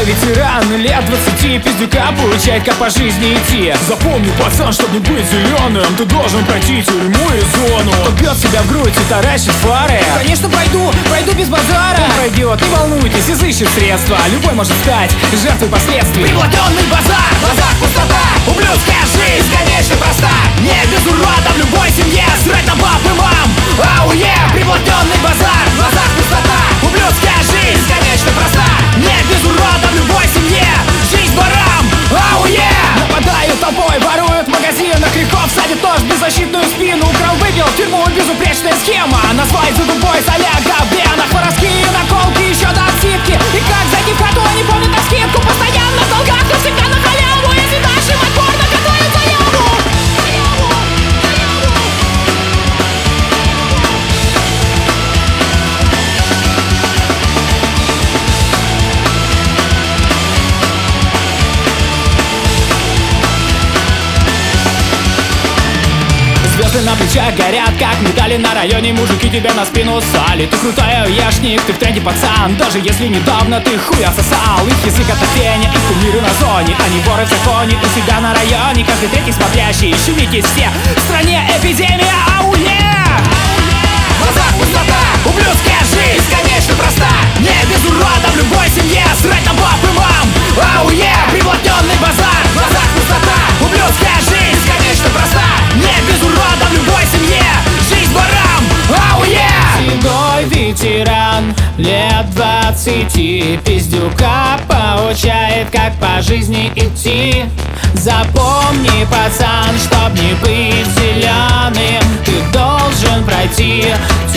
ветеран, лет 20, пиздюка получает, как по жизни идти. Запомни, пацан, чтобы не быть зеленым, ты должен пройти тюрьму и зону. Кто бьет себя в грудь и таращит фары, конечно пройду без базара. Он пройдет, не волнуйтесь, изыщет средства. Любой может стать жертвой последствий. Приплотенный базар, в глазах пустота, ублюдская жизнь, конечно, проста. Не без урода в любой семье, срать на баб и мам. Ауе, приплотенный базар, в глазах пустота, ублюдская жизнь, конечно, проста. Не без урода в любой семье, жизнь барам. Ауе! Нападают толпой, воруют в магазинах, грехов садит нож в беззащитную спину. Украл, выпил, в тюрьму, безупречная схема. На свай за дубой, соляга, в венах, воровские наколки, еще до отсидки. И как зайти в хату, они помнят на скидку. Постоянно в долгах, но всегда на халяву. Если дальше отборно готовят заяву. Звезды на плечах горят, как медали на районе. Мужики тебя на спину ссали. Ты крутой уешник, ты в тренде пацан. Даже если недавно ты хуя сосал. Их язык это феня, их кумиры на зоне. Они воры в законе, у себя на районе. Каждый третий смотрящий, щемитесь все. В стране эпидемия, ауе! В глазах пустота, ублюдская жизнь, конечно, проста. Не без урода в любой семье, срать на баб и мам. Ауе! Приплотенный базар, в глазах пустота, ублюдская жизнь, конечно, проста. Не без урода в любой семье, жизнь барам. Ауе! Седой ветеран, лет 20, пиздюка поучает, как по жизни идти. Запомни, пацан, чтоб не быть зеленым, ты должен пройти